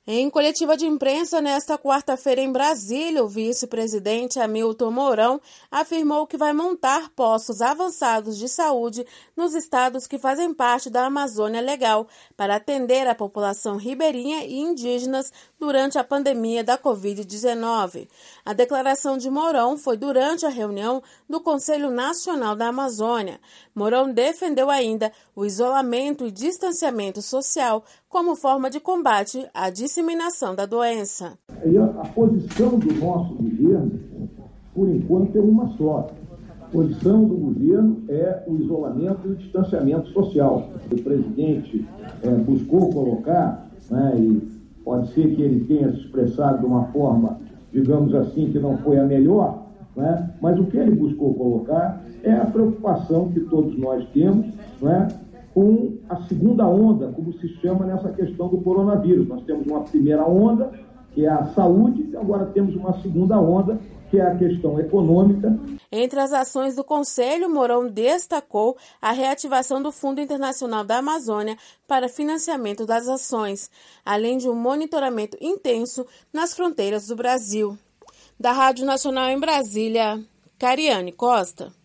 Em coletiva de imprensa nesta quarta-feira em Brasília, o vice-presidente Hamilton Mourão afirmou que vai montar postos avançados de saúde nos estados que fazem parte da Amazônia Legal para atender a população ribeirinha e indígenas durante a pandemia da Covid-19. A declaração de Mourão foi durante a reunião do Conselho Nacional da Amazônia. Mourão defendeu ainda o isolamento e distanciamento social como forma de combate à disseminação da doença. A posição do nosso governo, por enquanto, é uma só. A posição do governo é o isolamento e o distanciamento social. O presidente buscou colocar, e pode ser que ele tenha se expressado de uma forma, digamos assim, que não foi a melhor, mas o que ele buscou colocar é a preocupação que todos nós temos, com a segunda onda, como se chama nessa questão do coronavírus. Nós temos uma primeira onda, que é a saúde, e agora temos uma segunda onda, que é a questão econômica. Entre as ações do Conselho, Mourão destacou a reativação do Fundo Internacional da Amazônia para financiamento das ações, além de um monitoramento intenso nas fronteiras do Brasil. Da Rádio Nacional em Brasília, Cariane Costa.